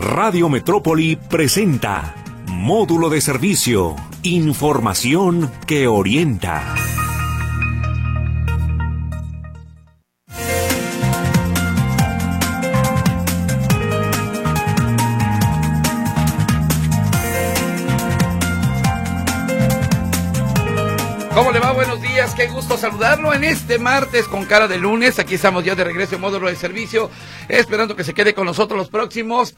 Radio Metrópoli presenta Módulo de Servicio, información que orienta. ¿Cómo le va? Buenos días, qué gusto saludarlo en este martes con cara de lunes. Aquí estamos ya de regreso en Módulo de Servicio, esperando que se quede con nosotros los próximos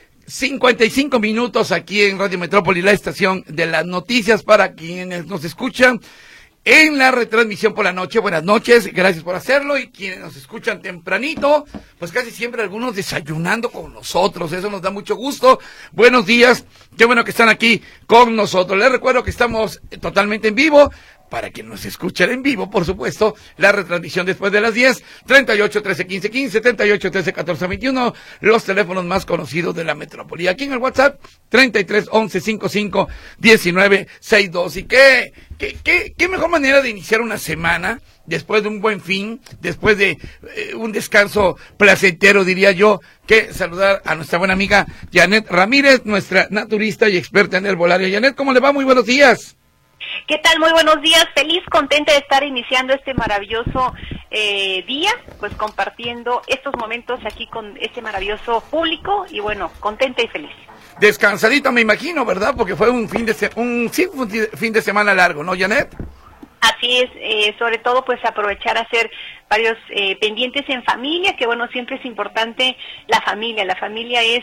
55 minutos aquí en Radio Metrópoli, la estación de las noticias para quienes nos escuchan en la retransmisión por la noche. Buenas noches, gracias por hacerlo, y quienes nos escuchan tempranito, pues casi siempre algunos desayunando con nosotros, eso nos da mucho gusto. Buenos días, qué bueno que están aquí con nosotros. Les recuerdo que estamos totalmente en vivo. Para quien nos escuchen en vivo, por supuesto, la retransmisión después de las 10, 38 13 15 15, 38 13 14 21, los teléfonos más conocidos de la metrópoli. Aquí en el WhatsApp, 33 11 55 19 62. Y qué mejor manera de iniciar una semana, después de un buen fin, después de un descanso placentero, diría yo, que saludar a nuestra buena amiga Janet Ramírez, nuestra naturista y experta en herbolaria. Janet, ¿cómo le va? Muy buenos días. ¿Qué tal? Muy buenos días, feliz, contenta de estar iniciando este maravilloso día, pues compartiendo estos momentos aquí con este maravilloso público y bueno, contenta y feliz. Descansadita me imagino, ¿verdad? Porque fue un fin de semana largo, ¿no, Janet? Así es, sobre todo pues aprovechar a hacer varios pendientes en familia, que bueno, siempre es importante la familia es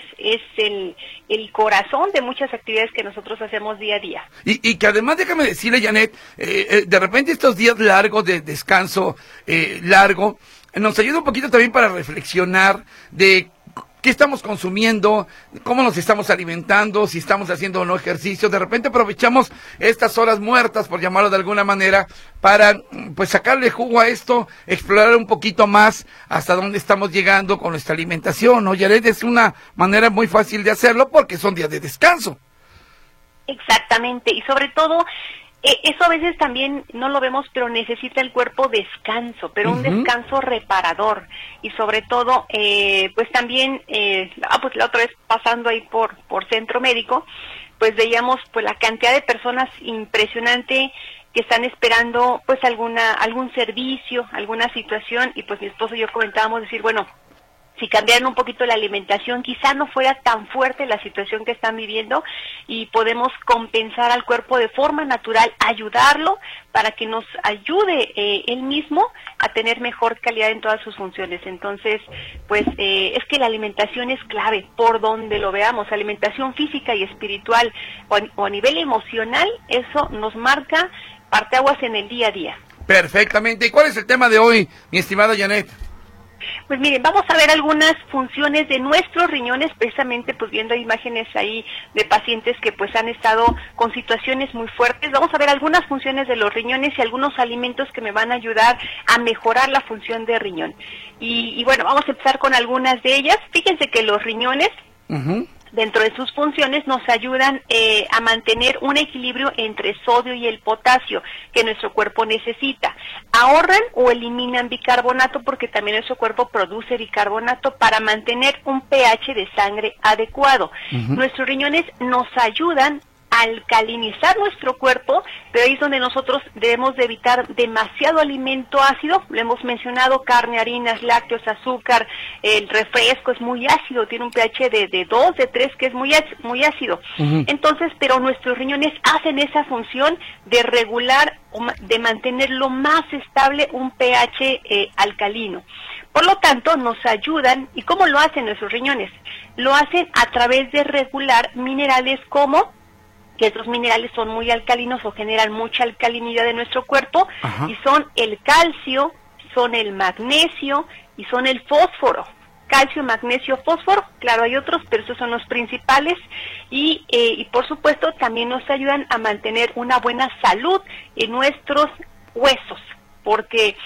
el corazón de muchas actividades que nosotros hacemos día a día. Y que además, déjame decirle, Janet, de repente estos días largos de descanso largo, nos ayuda un poquito también para reflexionar de qué estamos consumiendo, cómo nos estamos alimentando, si estamos haciendo o no ejercicio. De repente aprovechamos estas horas muertas, por llamarlo de alguna manera, para pues sacarle jugo a esto, explorar un poquito más hasta dónde estamos llegando con nuestra alimentación, ¿no? Yaret, es una manera muy fácil de hacerlo porque son días de descanso. Exactamente, y sobre todo eso a veces también no lo vemos, pero necesita el cuerpo descanso, pero un descanso reparador. Y sobre todo, pues también, pues la otra vez pasando ahí por centro médico, pues veíamos pues la cantidad de personas impresionante que están esperando pues algún servicio, alguna situación, y pues mi esposo y yo comentábamos decir, bueno, si cambiaran un poquito la alimentación, quizá no fuera tan fuerte la situación que están viviendo y podemos compensar al cuerpo de forma natural, ayudarlo para que nos ayude él mismo a tener mejor calidad en todas sus funciones. Entonces, pues es que la alimentación es clave por donde lo veamos, alimentación física y espiritual o a nivel emocional, eso nos marca parteaguas en el día a día. Perfectamente. ¿Y cuál es el tema de hoy, mi estimada Janet? Pues miren, vamos a ver algunas funciones de nuestros riñones, precisamente pues viendo imágenes ahí de pacientes que pues han estado con situaciones muy fuertes. Vamos a ver algunas funciones de los riñones y algunos alimentos que me van a ayudar a mejorar la función de riñón. Y bueno, vamos a empezar con algunas de ellas. Fíjense que los riñones, dentro de sus funciones, nos ayudan a mantener un equilibrio entre sodio y el potasio que nuestro cuerpo necesita. Ahorran o eliminan bicarbonato porque también nuestro cuerpo produce bicarbonato para mantener un pH de sangre adecuado. Nuestros riñones nos ayudan a alcalinizar nuestro cuerpo, pero ahí es donde nosotros debemos de evitar demasiado alimento ácido. Lo hemos mencionado, carne, harinas, lácteos, azúcar, el refresco es muy ácido, tiene un pH de 2, de 3, que es muy ácido. Entonces, pero nuestros riñones hacen esa función de regular, de mantener lo más estable un pH alcalino. Por lo tanto, nos ayudan. ¿Y cómo lo hacen nuestros riñones? Lo hacen a través de regular minerales como que estos minerales son muy alcalinos o generan mucha alcalinidad de nuestro cuerpo, y son el calcio, son el magnesio y son el fósforo. Calcio, magnesio, fósforo, claro, hay otros, pero estos son los principales, y por supuesto también nos ayudan a mantener una buena salud en nuestros huesos, porque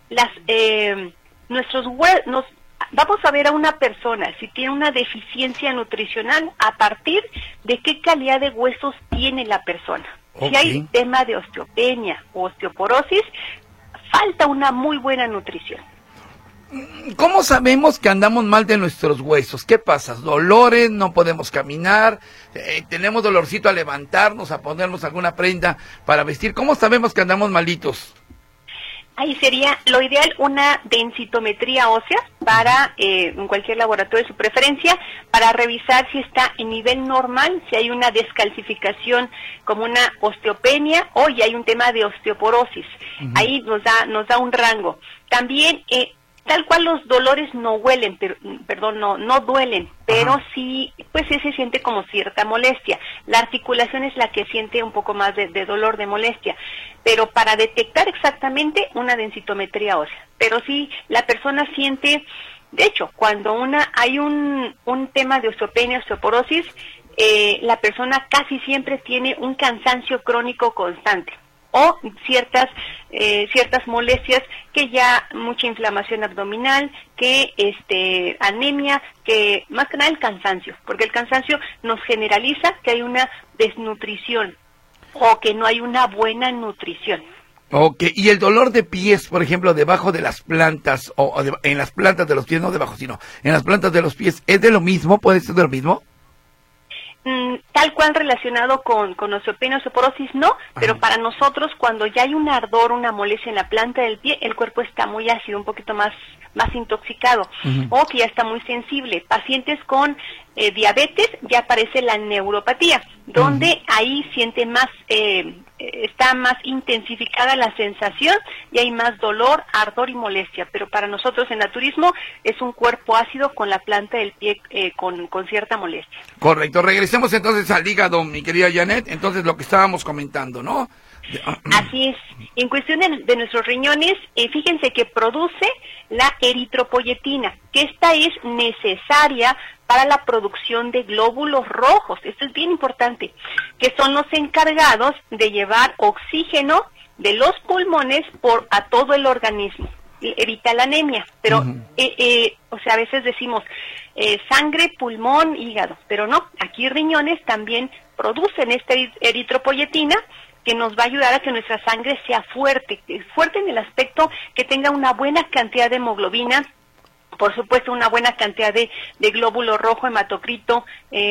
nuestros huesos, vamos a ver a una persona si tiene una deficiencia nutricional a partir de qué calidad de huesos tiene la persona. Si hay tema de osteopenia o osteoporosis, falta una muy buena nutrición. ¿Cómo sabemos que andamos mal de nuestros huesos? ¿Qué pasa? ¿Dolores? ¿No podemos caminar? ¿Tenemos dolorcito a levantarnos, a ponernos alguna prenda para vestir? ¿Cómo sabemos que andamos malitos? Ahí sería lo ideal una densitometría ósea para en cualquier laboratorio de su preferencia para revisar si está en nivel normal, si hay una descalcificación como una osteopenia o ya hay un tema de osteoporosis. Ahí nos da un rango. También tal cual los dolores no huelen, no duelen, pero sí, pues sí se siente como cierta molestia. La articulación es la que siente un poco más de dolor, de molestia, pero para detectar exactamente una densitometría ósea. Pero sí, la persona siente, de hecho, cuando hay un tema de osteopenia, osteoporosis, la persona casi siempre tiene un cansancio crónico constante. O ciertas molestias, que ya mucha inflamación abdominal, que anemia, que más que nada el cansancio, porque el cansancio nos generaliza que hay una desnutrición o que no hay una buena nutrición. Ok, y el dolor de pies, por ejemplo, debajo de las plantas, en las plantas de los pies, no debajo, sino en las plantas de los pies, ¿es de lo mismo? ¿Puede ser de lo mismo? Tal cual relacionado con osteopenia, osteoporosis, no, pero para nosotros cuando ya hay un ardor, una molestia en la planta del pie, el cuerpo está muy ácido, un poquito más intoxicado, o que ya está muy sensible. Pacientes con diabetes ya aparece la neuropatía, donde ahí siente más, está más intensificada la sensación y hay más dolor, ardor y molestia, pero para nosotros en naturismo es un cuerpo ácido con la planta del pie con cierta molestia. Correcto, regresemos entonces al hígado, mi querida Janet, entonces lo que estábamos comentando, ¿no? Así es. En cuestión de nuestros riñones, fíjense que produce la eritropoyetina, que esta es necesaria para la producción de glóbulos rojos. Esto es bien importante, que son los encargados de llevar oxígeno de los pulmones a todo el organismo. Evita la anemia, pero a veces decimos sangre, pulmón, hígado, pero no, aquí riñones también producen esta eritropoyetina, que nos va a ayudar a que nuestra sangre sea fuerte en el aspecto que tenga una buena cantidad de hemoglobina, por supuesto una buena cantidad de glóbulo rojo, hematocrito,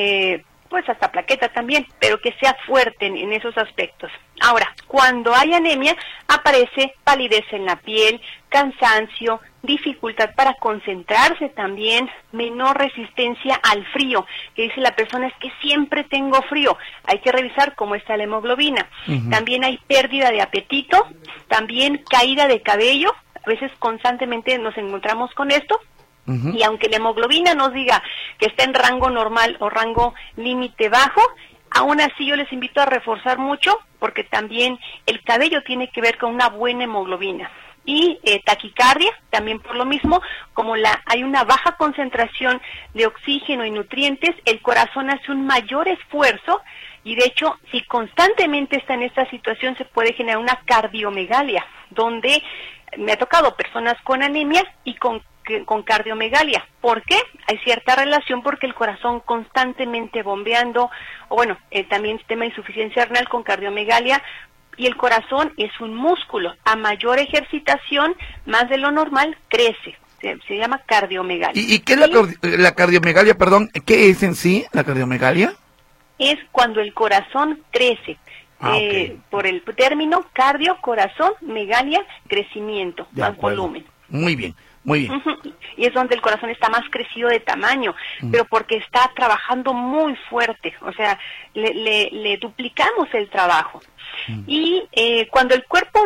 pues hasta plaqueta también, pero que sea fuerte en esos aspectos. Ahora, cuando hay anemia, aparece palidez en la piel, cansancio, dificultad para concentrarse también, menor resistencia al frío, que dice la persona es que siempre tengo frío, hay que revisar cómo está la hemoglobina. También hay pérdida de apetito, también caída de cabello, a veces constantemente nos encontramos con esto. Y aunque la hemoglobina nos diga que está en rango normal o rango límite bajo, aún así yo les invito a reforzar mucho, porque también el cabello tiene que ver con una buena hemoglobina. Y taquicardia, también por lo mismo, como hay una baja concentración de oxígeno y nutrientes, el corazón hace un mayor esfuerzo, y de hecho, si constantemente está en esta situación, se puede generar una cardiomegalia, donde me ha tocado personas con anemia y con cardiomegalia. ¿Por qué? Hay cierta relación porque el corazón constantemente bombeando, también tema de insuficiencia renal con cardiomegalia, y el corazón es un músculo. A mayor ejercitación, más de lo normal, crece. Se llama cardiomegalia. ¿Y qué es la cardiomegalia, perdón? ¿Qué es en sí la cardiomegalia? Es cuando el corazón crece. Okay. Por el término cardio, corazón, megalia, crecimiento, más volumen. Muy bien. Muy bien. Y es donde el corazón está más crecido de tamaño, pero porque está trabajando muy fuerte, o sea, le duplicamos el trabajo. Y cuando el cuerpo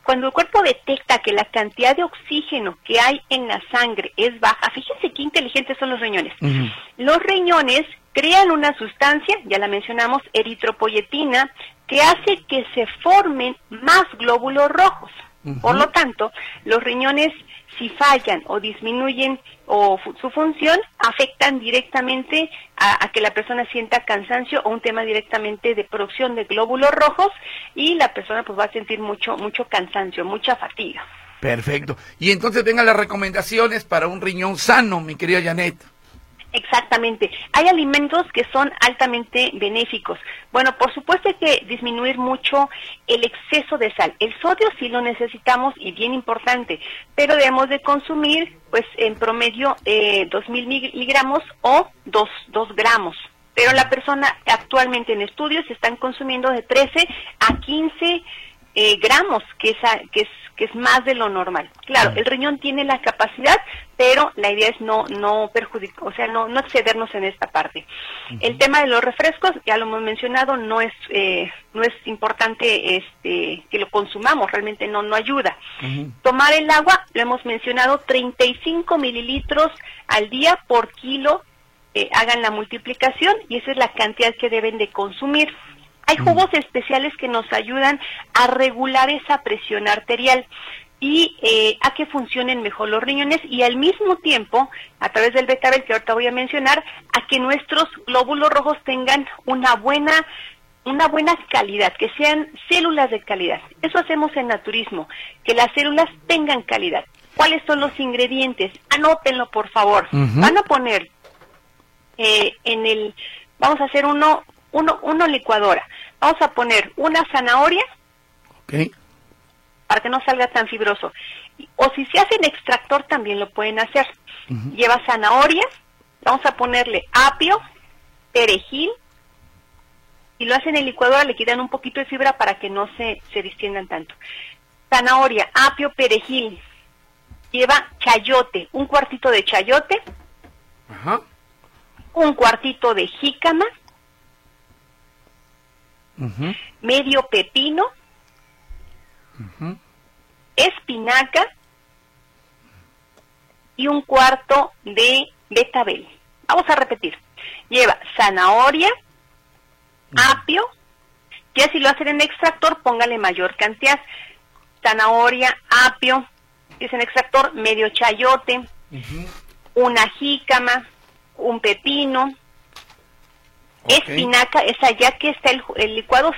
detecta que la cantidad de oxígeno que hay en la sangre es baja, fíjense qué inteligentes son los riñones. Los riñones crean una sustancia, ya la mencionamos, eritropoyetina, que hace que se formen más glóbulos rojos. Por lo tanto, los riñones, si fallan o disminuyen su función, afectan directamente a que la persona sienta cansancio o un tema directamente de producción de glóbulos rojos, y la persona pues va a sentir mucho cansancio, mucha fatiga. Perfecto. Y entonces vengan las recomendaciones para un riñón sano, mi querida Janet. Exactamente. Hay alimentos que son altamente benéficos. Bueno, por supuesto hay que disminuir mucho el exceso de sal. El sodio sí lo necesitamos y bien importante, pero debemos de consumir pues en promedio 2.000 miligramos o 2 gramos. Pero la persona actualmente en estudios están consumiendo de 13 a 15 gramos, que es más de lo normal. Claro, el riñón tiene la capacidad, pero la idea es no perjudicar, o sea, no excedernos en esta parte. El tema de los refrescos, ya lo hemos mencionado, no es importante que lo consumamos, realmente no ayuda. Tomar el agua, lo hemos mencionado, 35 mililitros al día por kilo, hagan la multiplicación y esa es la cantidad que deben de consumir. Hay jugos especiales que nos ayudan a regular esa presión arterial y a que funcionen mejor los riñones y al mismo tiempo, a través del betabel que ahorita voy a mencionar, a que nuestros glóbulos rojos tengan una buena calidad, que sean células de calidad. Eso hacemos en naturismo, que las células tengan calidad. ¿Cuáles son los ingredientes? Anótenlo, por favor. Van a poner vamos a hacer uno licuadora. Vamos a poner una zanahoria, para que no salga tan fibroso. O si se hace en extractor también lo pueden hacer. Lleva zanahoria, vamos a ponerle apio, perejil, y lo hacen en licuadora, le quitan un poquito de fibra para que no se distiendan tanto. Zanahoria, apio, perejil, lleva chayote, un cuartito de chayote, un cuartito de jícama, medio pepino, espinaca y un cuarto de betabel. Vamos a repetir. Lleva zanahoria, apio, ya si lo hacen en extractor, póngale mayor cantidad. Zanahoria, apio, si es en extractor, medio chayote, una jícama, un pepino, espinaca, esa ya que está el licuado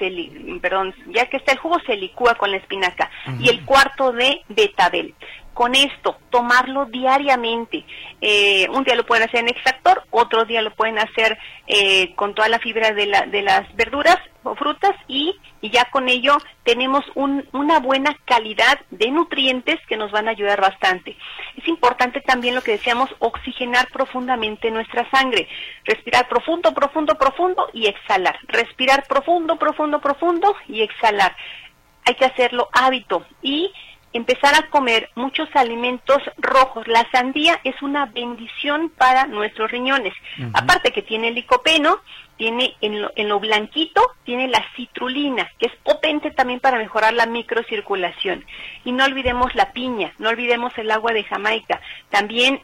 ya que está el jugo se licúa con la espinaca y el cuarto de betabel. Con esto, tomarlo diariamente. Un día lo pueden hacer en extractor, otro día lo pueden hacer con toda la fibra de las verduras o frutas y ya con ello tenemos una buena calidad de nutrientes que nos van a ayudar bastante. Es importante también lo que decíamos, oxigenar profundamente nuestra sangre. Respirar profundo, profundo, profundo y exhalar. Respirar profundo, profundo, profundo y exhalar. Hay que hacerlo hábito y empezar a comer muchos alimentos rojos. La sandía es una bendición para nuestros riñones. Aparte que tiene licopeno, tiene en lo blanquito, tiene la citrulina, que es potente también para mejorar la microcirculación. Y no olvidemos la piña, no olvidemos el agua de Jamaica. También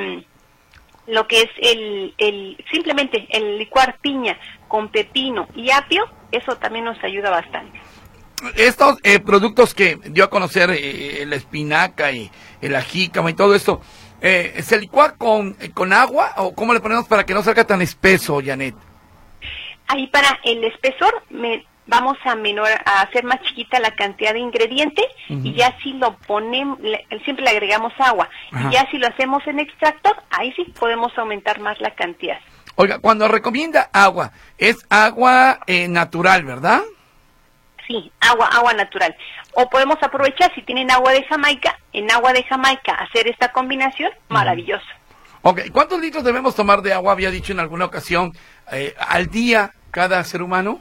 lo que es simplemente el licuar piña con pepino y apio, eso también nos ayuda bastante. Estos productos que dio a conocer la espinaca y la jícama y todo esto, ¿se licúa con agua o cómo le ponemos para que no salga tan espeso, Janet? Ahí para el espesor vamos a hacer más chiquita la cantidad de ingredientes y ya si lo ponemos, siempre le agregamos agua. Y ya si lo hacemos en extractor, ahí sí podemos aumentar más la cantidad. Oiga, cuando recomienda agua, es agua natural, ¿verdad? Sí, agua natural. O podemos aprovechar, si tienen agua de Jamaica, en agua de Jamaica hacer esta combinación, maravilloso. Ok, ¿cuántos litros debemos tomar de agua? Había dicho en alguna ocasión, al día cada ser humano.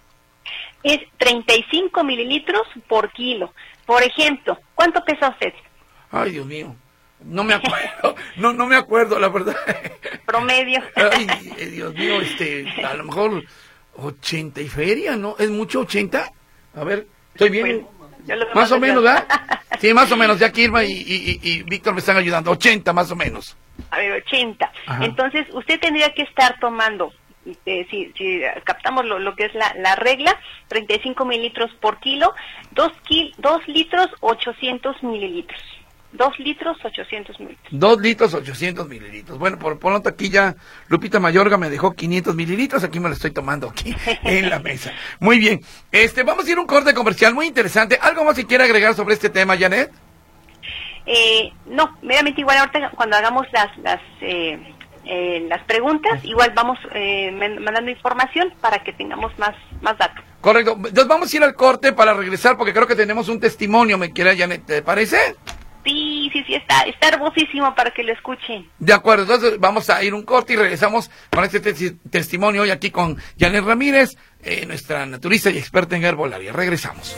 Es 35 mililitros por kilo. Por ejemplo, ¿cuánto pesa usted? Ay, Dios mío, no me acuerdo, no me acuerdo, la verdad. Promedio. Ay, Dios mío, a lo mejor 80 y feria, ¿no? ¿Es mucho 80? A ver, ¿estoy bien? Más o menos, ¿verdad? Sí, más o menos, ya que Irma y Víctor me están ayudando. 80 más o menos. A ver, 80. Ajá. Entonces, usted tendría que estar tomando, si captamos lo que es la regla, 35 mililitros por kilo, 2 litros 800 mililitros. 2 litros 800 mililitros. 2 litros 800 mililitros. Bueno, por lo tanto aquí ya Lupita Mayorga me dejó 500 mililitros, aquí me lo estoy tomando aquí en la mesa. Muy bien, vamos a ir a un corte comercial muy interesante. ¿Algo más que quiera agregar sobre este tema, Janet? No, meramente igual ahorita cuando hagamos las preguntas. Igual vamos mandando información para que tengamos más datos. Correcto. Entonces vamos a ir al corte para regresar porque creo que tenemos un testimonio, me quiera Janet, ¿te parece? Sí, está hermosísimo para que lo escuchen. De acuerdo, entonces vamos a ir un corte y regresamos con este testimonio hoy aquí con Janet Ramírez, nuestra naturista y experta en herbolaria. Regresamos.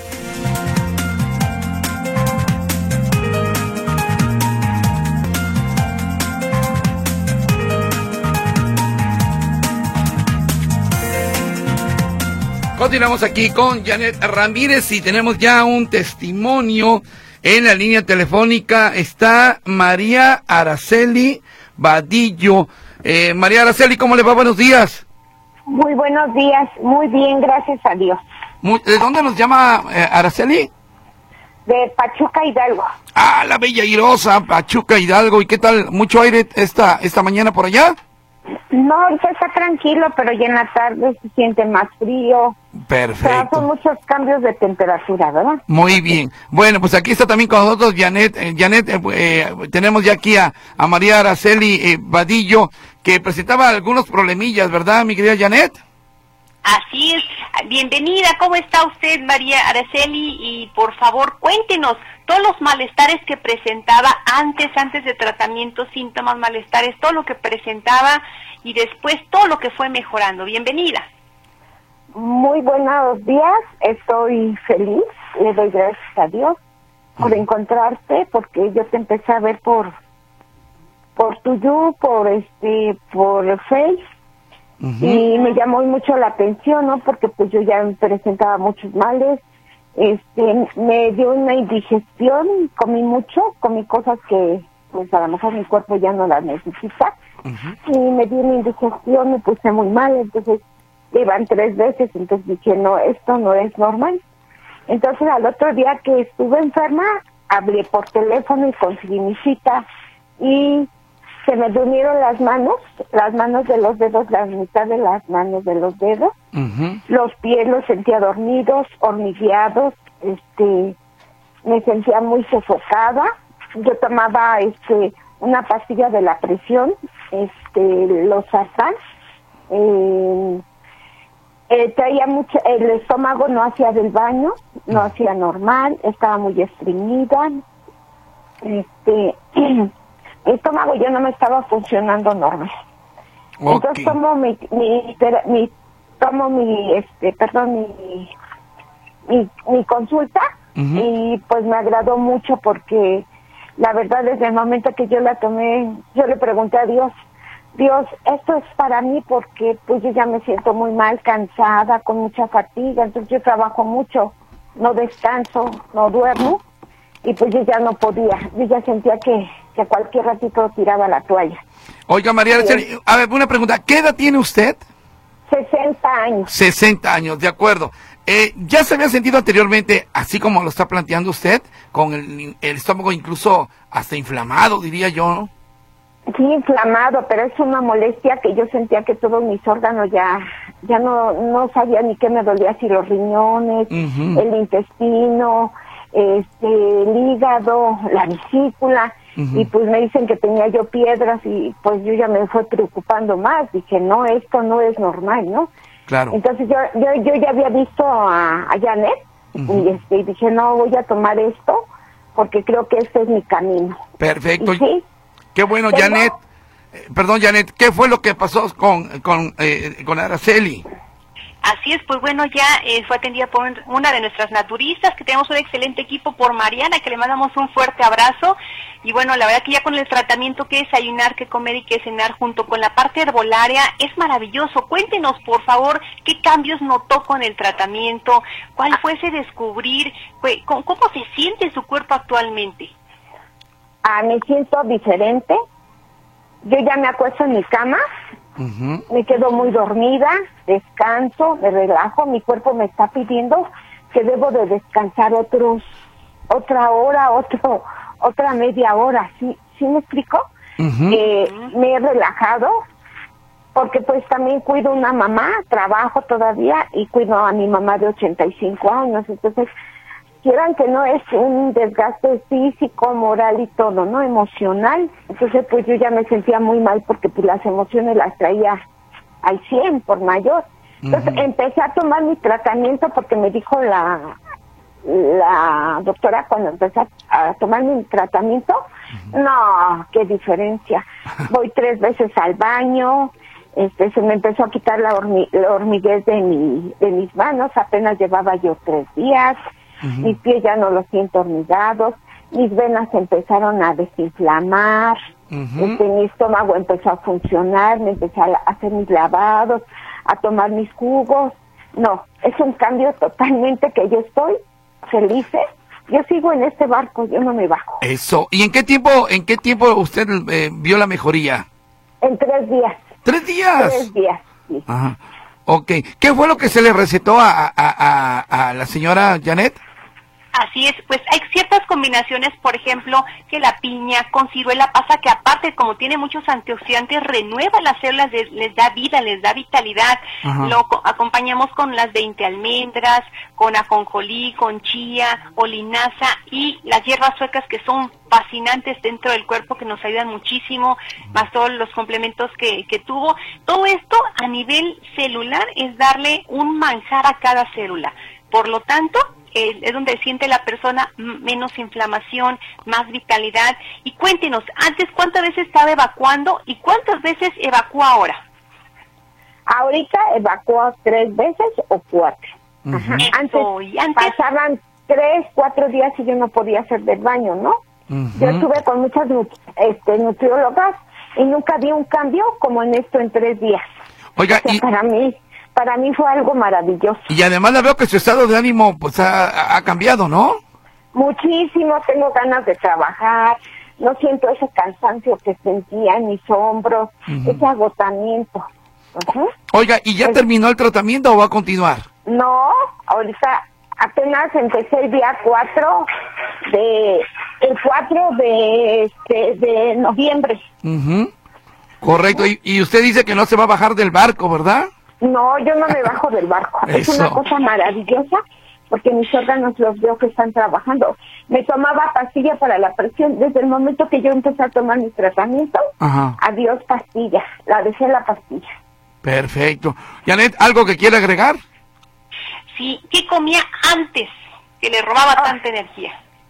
Continuamos aquí con Janet Ramírez y tenemos ya un testimonio. En la línea telefónica está María Araceli Vadillo. María Araceli, ¿cómo le va? Buenos días. Muy buenos días, muy bien, gracias a Dios. ¿De dónde nos llama Araceli? De Pachuca, Hidalgo. Ah, la bella airosa, Pachuca, Hidalgo. ¿Y qué tal? ¿Mucho aire esta mañana por allá? No, ahorita está tranquilo, pero ya en la tarde se siente más frío. Perfecto. O sea, son muchos cambios de temperatura, ¿verdad? Muy bien. Bueno, pues aquí está también con nosotros Janet. Tenemos ya aquí a María Araceli Vadillo, que presentaba algunos problemillas, ¿verdad, mi querida Janet? Así es. Bienvenida. ¿Cómo está usted, María Araceli? Y por favor, cuéntenos todos los malestares que presentaba antes de tratamiento, síntomas, malestares, todo lo que presentaba y después todo lo que fue mejorando. Bienvenida. Muy buenos días, estoy feliz, le doy gracias a Dios por encontrarte, porque yo te empecé a ver por por Face. Y me llamó mucho la atención, ¿no? Porque pues yo ya me presentaba muchos males, me dio una indigestión, comí cosas que pues a lo mejor mi cuerpo ya no las necesita, y me dio una indigestión, me puse muy mal, entonces iban 3 veces, entonces dije, no, esto no es normal. Entonces al otro día que estuve enferma, hablé por teléfono y conseguí mi cita, y se me durmieron las manos de los dedos, la mitad de las manos de los dedos, los pies los sentía dormidos, hormigueados, me sentía muy sofocada. Yo tomaba una pastilla de la presión, Losartán, traía mucho, el estómago no hacía del baño, no hacía normal, estaba muy estreñida, el estómago ya no me estaba funcionando normal. Okay. Entonces tomo mi consulta, y pues me agradó mucho porque la verdad desde el momento que yo la tomé, yo le pregunté a Dios, esto es para mí porque pues yo ya me siento muy mal, cansada, con mucha fatiga, entonces yo trabajo mucho, no descanso, no duermo, y pues yo ya no podía, yo ya sentía que a cualquier ratito tiraba la toalla. Oiga, María Araceli, a ver, una pregunta, ¿qué edad tiene usted? 60 años. 60 años, de acuerdo. ¿Ya se había sentido anteriormente, así como lo está planteando usted, con el estómago incluso hasta inflamado, diría yo, ¿no? Sí, inflamado, pero es una molestia que yo sentía que todos mis órganos ya no sabía ni qué me dolía, si los riñones, el intestino, el hígado, la vesícula, y pues me dicen que tenía yo piedras, y pues yo ya me fue preocupando más, dije, no, esto no es normal, ¿no? Claro. Entonces yo ya había visto a Janet, y dije, no, voy a tomar esto, porque creo que este es mi camino. Perfecto. ¿Sí? Qué bueno, Janet. Perdón, Janet, ¿qué fue lo que pasó con Araceli? Así es, pues bueno, ya fue atendida por una de nuestras naturistas, que tenemos un excelente equipo, por Mariana, que le mandamos un fuerte abrazo. Y bueno, la verdad que ya con el tratamiento, que desayunar, que comer y que cenar, junto con la parte herbolaria, es maravilloso. Cuéntenos, por favor, qué cambios notó con el tratamiento, cuál fue ese descubrir, cómo se siente su cuerpo actualmente. Me siento diferente. Yo ya me acuesto en mi cama, me quedo muy dormida, descanso, me relajo, mi cuerpo me está pidiendo que debo de descansar otra hora, otra media hora, ¿sí me explico? Me he relajado, porque pues también cuido una mamá, trabajo todavía y cuido a mi mamá de 85 años, entonces quieran que no, es un desgaste físico, moral y todo, ¿no? Emocional. Entonces, pues yo ya me sentía muy mal porque pues las emociones las traía al 100 por mayor. Entonces empecé a tomar mi tratamiento porque me dijo la doctora cuando empecé a tomar mi tratamiento, no, qué diferencia. Voy 3 veces al baño, se me empezó a quitar la hormiguez de mis manos, apenas llevaba yo 3 días, mis pies ya no los siento hormigados, mis venas empezaron a desinflamar, mi estómago empezó a funcionar, me empecé a hacer mis lavados, a tomar mis jugos. No, es un cambio totalmente que yo estoy feliz. Yo sigo en este barco, yo no me bajo. Eso. ¿Y en qué tiempo usted vio la mejoría? En 3 días. ¿3 días? 3 días, sí. Ajá. Ok. ¿Qué fue lo que se le recetó a la señora Janet? Así es, pues hay ciertas combinaciones, por ejemplo, que la piña con ciruela pasa que aparte, como tiene muchos antioxidantes, renueva las células, les da vida, les da vitalidad. Lo acompañamos con las 20 almendras, con ajonjolí, con chía, o linaza y las hierbas suecas que son fascinantes dentro del cuerpo, que nos ayudan muchísimo, más todos los complementos que tuvo. Todo esto a nivel celular es darle un manjar a cada célula. Por lo tanto, es donde siente la persona menos inflamación, más vitalidad. Y cuéntenos, antes, ¿cuántas veces estaba evacuando y cuántas veces evacúa ahora? Ahorita evacuó 3 veces o 4. Antes pasaban 3, 4 días y yo no podía hacer del baño, ¿no? Yo estuve con muchas nutriólogas y nunca vi un cambio como en esto en 3 días. Oiga, o sea, para mí fue algo maravilloso. Y además la veo que su estado de ánimo pues ha cambiado, ¿no? Muchísimo, tengo ganas de trabajar, no siento ese cansancio que sentía en mis hombros, ese agotamiento. Oiga, ¿y ya terminó el tratamiento o va a continuar? No, ahorita apenas empecé el día 4 de noviembre. Correcto, y usted dice que no se va a bajar del barco, ¿verdad? No, yo no me bajo del barco. Es una cosa maravillosa porque mis órganos los veo que están trabajando. Me tomaba pastilla para la presión. Desde el momento que yo empecé a tomar mi tratamiento, adiós pastilla. La dejé la pastilla. Perfecto. Janet, ¿algo que quiera agregar? Sí, ¿qué comía antes que le robaba tanta energía?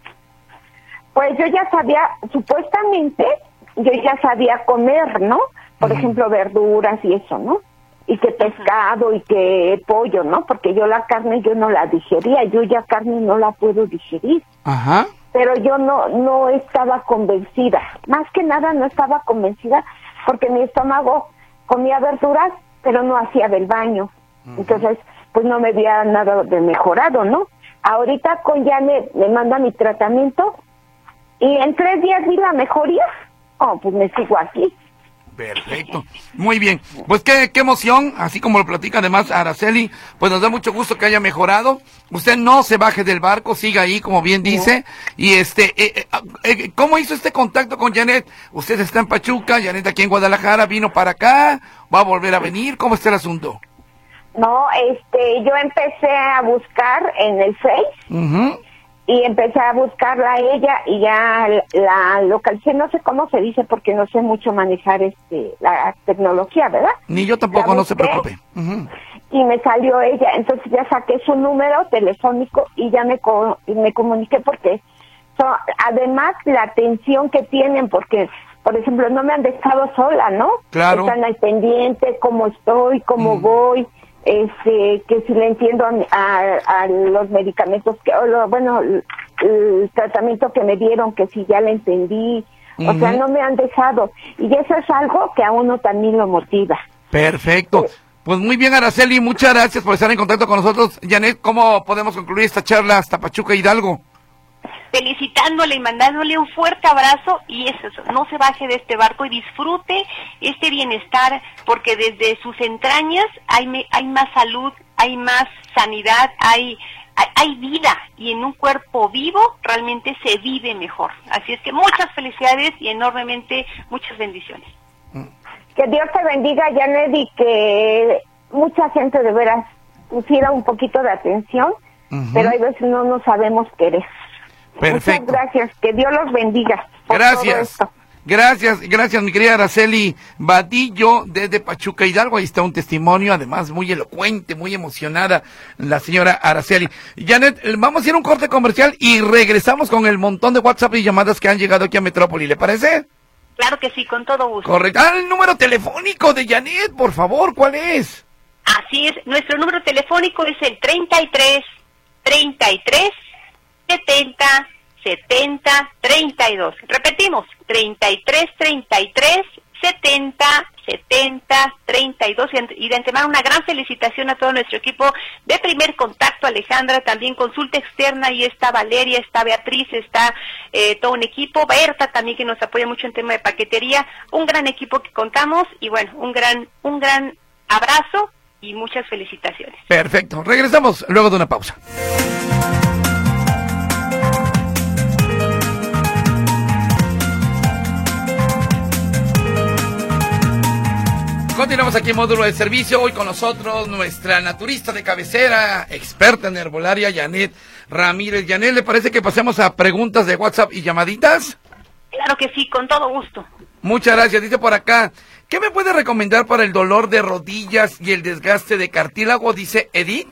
Pues yo ya sabía, supuestamente, yo ya sabía comer, ¿no? Por ejemplo, verduras y eso, ¿no? Y que pescado y que pollo, ¿no? Porque yo la carne yo no la digería, yo ya carne no la puedo digerir. Pero yo no estaba convencida, más que nada no estaba convencida porque mi estómago comía verduras, pero no hacía del baño. Entonces, pues no me había nada de mejorado, ¿no? Ahorita con Janet me manda mi tratamiento y en 3 días vi la mejoría. Oh, pues me sigo aquí. Perfecto, muy bien, pues qué emoción, así como lo platica además Araceli, pues nos da mucho gusto que haya mejorado. Usted no se baje del barco, siga ahí como bien dice. Y ¿cómo hizo este contacto con Janet? Usted está en Pachuca, Janet aquí en Guadalajara, vino para acá, va a volver a venir, ¿cómo está el asunto? No, yo empecé a buscar en el Face y empecé a buscarla a ella y ya la localicé, no sé cómo se dice porque no sé mucho manejar la tecnología, ¿verdad? Ni yo tampoco, no se preocupe. Y me salió ella, entonces ya saqué su número telefónico y ya me comuniqué porque además la atención que tienen, porque por ejemplo no me han dejado sola, ¿no? Claro. Están al pendiente, cómo estoy, cómo voy. Que si le entiendo a los medicamentos el tratamiento que me dieron, que si ya le entendí, o sea, no me han dejado, y eso es algo que a uno también lo motiva. Perfecto, pues muy bien Araceli, muchas gracias por estar en contacto con nosotros. Janet, ¿cómo podemos concluir esta charla hasta Pachuca Hidalgo? Felicitándole y mandándole un fuerte abrazo y eso, no se baje de este barco y disfrute este bienestar porque desde sus entrañas hay más salud, hay más sanidad, hay vida y en un cuerpo vivo realmente se vive mejor. Así es que muchas felicidades y enormemente muchas bendiciones. Que Dios te bendiga, Janet, y que mucha gente de veras pusiera un poquito de atención pero hay veces no sabemos querer. Perfecto. Muchas gracias, que Dios los bendiga. Gracias. Gracias, mi querida Araceli Vadillo, desde Pachuca Hidalgo. Ahí está un testimonio, además muy elocuente, muy emocionada, la señora Araceli. Janet, vamos a ir a un corte comercial y regresamos con el montón de WhatsApp y llamadas que han llegado aquí a Metrópoli, ¿le parece? Claro que sí, con todo gusto. Correcto. El número telefónico de Janet, por favor, ¿cuál es? Así es, nuestro número telefónico es el 33 70 70 32. Repetimos, 33 70 70 32. Y de antemano una gran felicitación a todo nuestro equipo de Primer Contacto, Alejandra, también Consulta Externa, y está Valeria, está Beatriz, está todo un equipo, Berta también, que nos apoya mucho en tema de paquetería, un gran equipo que contamos, y bueno, un gran abrazo y muchas felicitaciones. Perfecto, regresamos luego de una pausa. Continuamos aquí en Módulo de Servicio, hoy con nosotros nuestra naturista de cabecera, experta en herbolaria, Janet Ramírez. Janet, ¿le parece que pasemos a preguntas de WhatsApp y llamaditas? Claro que sí, con todo gusto. Muchas gracias. Dice por acá, ¿qué me puede recomendar para el dolor de rodillas y el desgaste de cartílago? Dice Edith.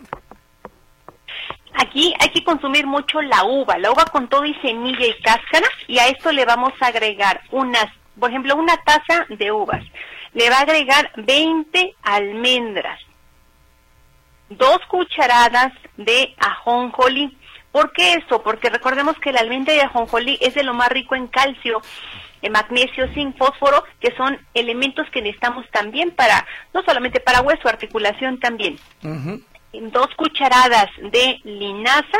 Aquí hay que consumir mucho la uva con todo y semilla y cáscara, y a esto le vamos a agregar por ejemplo, una taza de uvas. Le va a agregar 20 almendras, 2 cucharadas de ajonjolí. ¿Por qué eso? Porque recordemos que la almendra y el ajonjolí es de lo más rico en calcio, en magnesio, zinc, fósforo, que son elementos que necesitamos también no solamente para hueso, articulación también. 2 cucharadas de linaza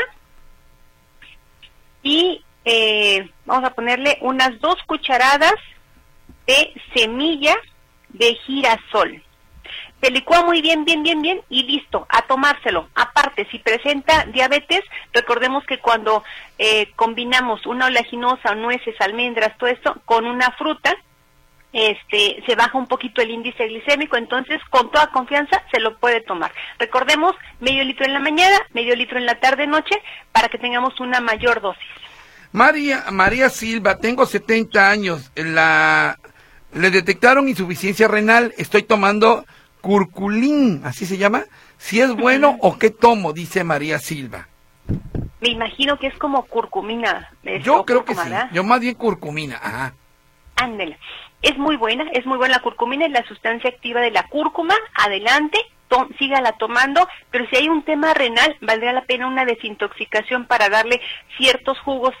y vamos a ponerle unas 2 cucharadas de semilla de girasol. Se licúa muy bien y listo, a tomárselo. Aparte, si presenta diabetes, recordemos que cuando combinamos una oleaginosa, nueces, almendras, todo esto, con una fruta, se baja un poquito el índice glicémico, entonces con toda confianza se lo puede tomar. Recordemos, medio litro en la mañana, medio litro en la tarde, noche, para que tengamos una mayor dosis. María Silva, tengo 70 años, le detectaron insuficiencia renal, estoy tomando curculín, ¿así se llama? ¿Si es bueno o qué tomo? Dice María Silva. Me imagino que es como curcumina. Yo creo que sí, yo más bien curcumina, ajá. Ándale. Es muy buena la curcumina, es la sustancia activa de la cúrcuma, adelante, sígala tomando, pero si hay un tema renal, valdría la pena una desintoxicación para darle ciertos jugos,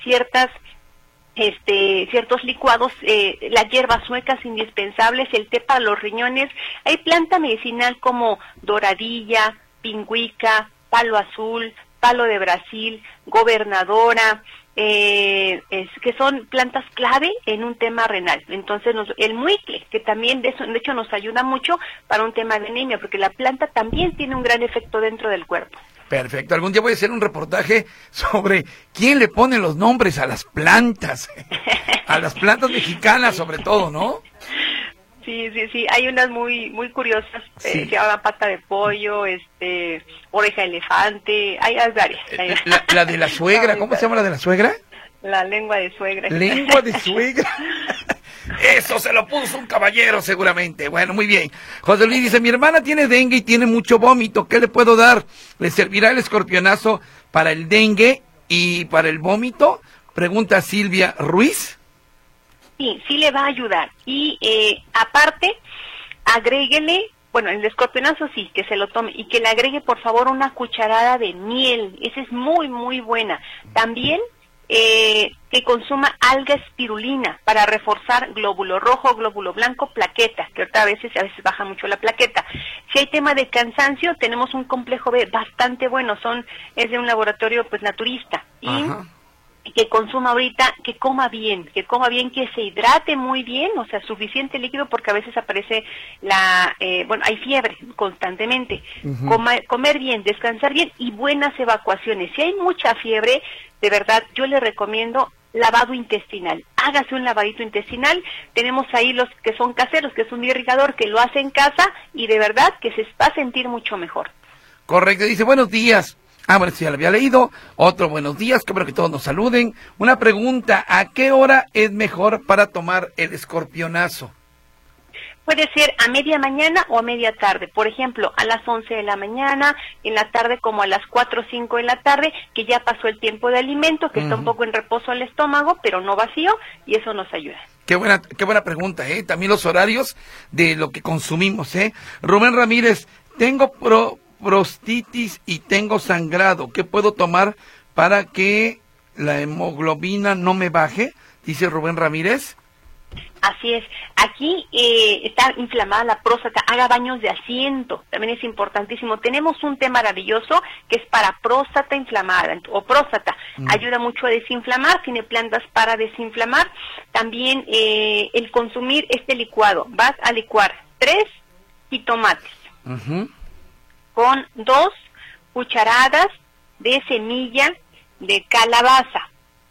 ciertos licuados, la hierba sueca es indispensables, el té para los riñones. Hay planta medicinal como doradilla, pingüica, palo azul, palo de Brasil, gobernadora, que son plantas clave en un tema renal. Entonces el muicle, que también de hecho nos ayuda mucho para un tema de anemia, porque la planta también tiene un gran efecto dentro del cuerpo. Perfecto, algún día voy a hacer un reportaje sobre quién le pone los nombres a las plantas, a las plantas mexicanas sobre todo, ¿no? Sí, hay unas muy curiosas, sí. Se llama pata de pollo, oreja de elefante, hay varias. La de la suegra, ¿cómo se llama la de la suegra? La lengua de suegra. Lengua de suegra. Eso se lo puso un caballero seguramente. Bueno, muy bien. José Luis dice, mi hermana tiene dengue y tiene mucho vómito, ¿qué le puedo dar? ¿Le servirá el escorpionazo para el dengue y para el vómito? Pregunta Silvia Ruiz. Sí le va a ayudar. Y aparte, agréguele, bueno, el escorpionazo sí, que se lo tome, y que le agregue por favor una cucharada de miel, esa es muy buena. También que consuma alga espirulina para reforzar glóbulo rojo, glóbulo blanco, plaqueta, que ahorita a veces baja mucho la plaqueta. Si hay tema de cansancio, tenemos un complejo B bastante bueno, es de un laboratorio pues naturista. Ajá. Y que consuma ahorita, que coma bien, que se hidrate muy bien, o sea, suficiente líquido, porque a veces aparece hay fiebre constantemente. Comer bien, descansar bien y buenas evacuaciones. Si hay mucha fiebre, de verdad, yo le recomiendo lavado intestinal. Hágase un lavadito intestinal. Tenemos ahí los que son caseros, que es un irrigador que lo hace en casa y de verdad que se va a sentir mucho mejor. Correcto, dice, buenos días. Bueno, sí, ya lo había leído. Otro buenos días, qué bueno que todos nos saluden. Una pregunta, ¿a qué hora es mejor para tomar el escorpionazo? Puede ser a media mañana o a media tarde, por ejemplo, a las 11 de la mañana, en la tarde como a las 4 o 5 de la tarde, que ya pasó el tiempo de alimento, que está un poco en reposo el estómago, pero no vacío, y eso nos ayuda. Qué buena pregunta, ¿eh? También los horarios de lo que consumimos, ¿eh? Rubén Ramírez, tengo prostatitis y tengo sangrado, ¿qué puedo tomar para que la hemoglobina no me baje? Dice Rubén Ramírez. Así es. Aquí está inflamada la próstata. Haga baños de asiento. También es importantísimo. Tenemos un té maravilloso que es para próstata inflamada o próstata. Ayuda mucho a desinflamar. Tiene plantas para desinflamar. También el consumir este licuado. Vas a licuar 3 jitomates con 2 cucharadas de semilla de calabaza.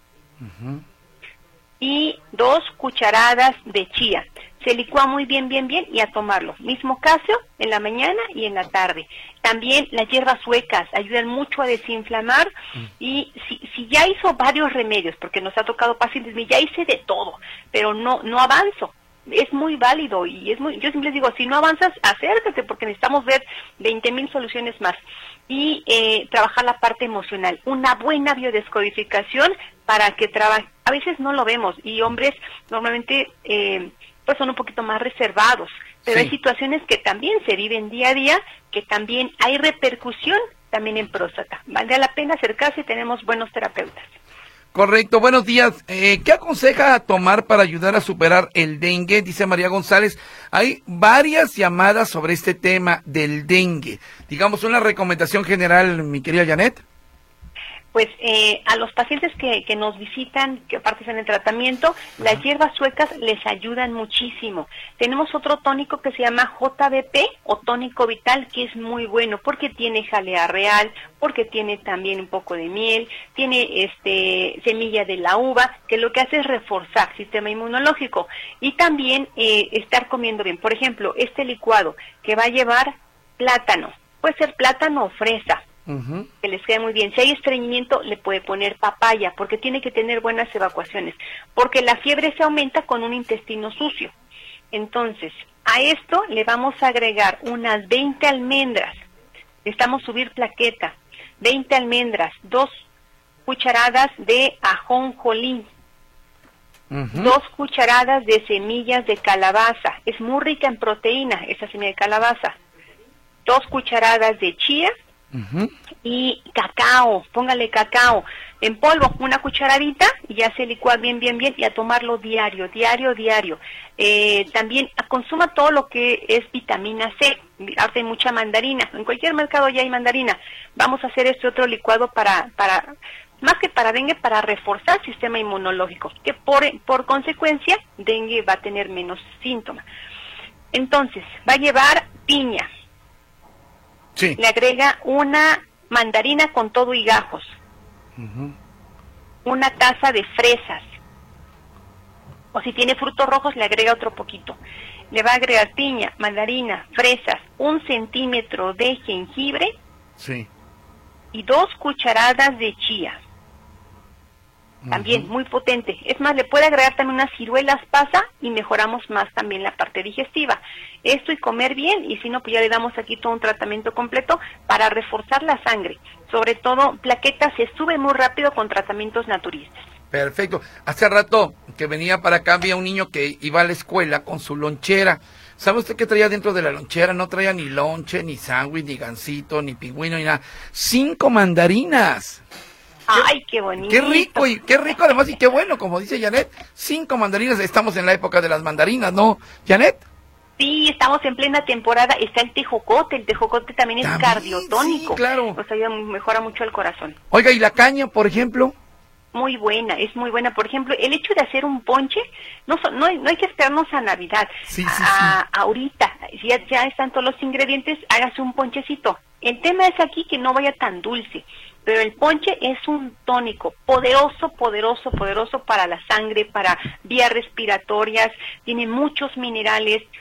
Y 2 cucharadas de chía. Se licúa muy bien y a tomarlo. Mismo caso en la mañana y en la tarde. También las hierbas suecas ayudan mucho a desinflamar. Y si ya hizo varios remedios, porque nos ha tocado pacientes, ya hice de todo, pero no avanzo. Es muy válido y yo siempre les digo, si no avanzas, acércate, porque necesitamos ver 20,000 soluciones más. Y trabajar la parte emocional, una buena biodescodificación para que trabaje. A veces no lo vemos y hombres normalmente pues son un poquito más reservados, pero hay situaciones que también se viven día a día, que también hay repercusión también en próstata. Vale la pena acercarse y tenemos buenos terapeutas. Correcto, buenos días. ¿Qué aconseja tomar para ayudar a superar el dengue? Dice María González. Hay varias llamadas sobre este tema del dengue. Digamos una recomendación general, mi querida Janet. Pues a los pacientes que nos visitan, que aparte están en tratamiento, las hierbas suecas les ayudan muchísimo. Tenemos otro tónico que se llama JBP o tónico vital, que es muy bueno porque tiene jalea real, porque tiene también un poco de miel, tiene semilla de la uva, que lo que hace es reforzar el sistema inmunológico y también estar comiendo bien. Por ejemplo, este licuado que va a llevar plátano, puede ser plátano o fresa, que les quede muy bien. Si hay estreñimiento, le puede poner papaya, porque tiene que tener buenas evacuaciones, porque la fiebre se aumenta con un intestino sucio. Entonces, a esto le vamos a agregar unas 20 almendras, necesitamos subir plaqueta, 20 almendras, 2 cucharadas de ajonjolí, 2 cucharadas de semillas de calabaza, es muy rica en proteína esa semilla de calabaza, 2 cucharadas de chía, y cacao, póngale cacao en polvo, una cucharadita, y ya se licúa bien, y a tomarlo diario. También consuma todo lo que es vitamina C, ahora hay mucha mandarina, en cualquier mercado ya hay mandarina. Vamos a hacer este otro licuado para más que para dengue, para reforzar el sistema inmunológico, que por consecuencia dengue va a tener menos síntomas. Entonces, va a llevar piña. Sí. Le agrega una mandarina con todo y gajos, una taza de fresas, o si tiene frutos rojos le agrega otro poquito. Le va a agregar piña, mandarina, fresas, 1 centímetro de jengibre, y 2 cucharadas de chía. También muy potente. Es más, le puede agregar también unas ciruelas pasa y mejoramos más también la parte digestiva. Esto y comer bien, y si no, pues ya le damos aquí todo un tratamiento completo para reforzar la sangre. Sobre todo, plaquetas se sube muy rápido con tratamientos naturistas. Perfecto. Hace rato que venía para acá, había un niño que iba a la escuela con su lonchera. ¿Sabe usted qué traía dentro de la lonchera? No traía ni lonche, ni sándwich, ni gansito, ni pingüino, ni nada. 5 mandarinas. ¡Ay, qué bonito! Qué rico además, y qué bueno, como dice Janet, 5 mandarinas. Estamos en la época de las mandarinas, ¿no, Janet? Sí, estamos en plena temporada. Está el tejocote también es cardiotónico. Sí, claro. O sea, mejora mucho el corazón. Oiga, ¿y la caña, por ejemplo? Muy buena, es muy buena. Por ejemplo, el hecho de hacer un ponche, no hay que esperarnos a Navidad. Ahorita, si ya están todos los ingredientes, hágase un ponchecito. El tema es aquí que no vaya tan dulce. Pero el ponche es un tónico poderoso para la sangre, para vías respiratorias, tiene muchos minerales,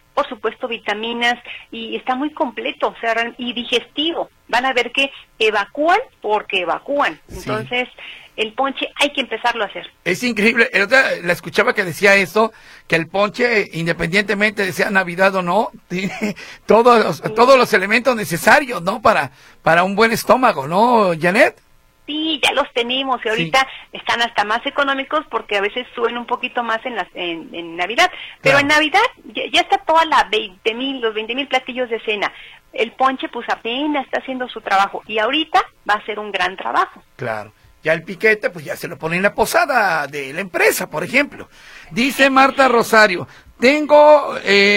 por supuesto vitaminas, y está muy completo, o sea, y digestivo. Van a ver que evacúan porque evacúan. Entonces, el ponche hay que empezarlo a hacer. Es increíble. El otro día la escuchaba que decía eso, que el ponche, independientemente de sea Navidad o no, tiene todos los elementos necesarios, ¿no? Para un buen estómago, ¿no, Janet? Sí, ya los tenemos y ahorita están hasta más económicos porque a veces suben un poquito más en Navidad. Pero en Navidad ya está toda los 20,000 platillos de cena. El ponche pues apenas está haciendo su trabajo y ahorita va a ser un gran trabajo. Claro. Ya el piquete, pues ya se lo pone en la posada de la empresa, por ejemplo. Dice Marta Rosario, ¿tengo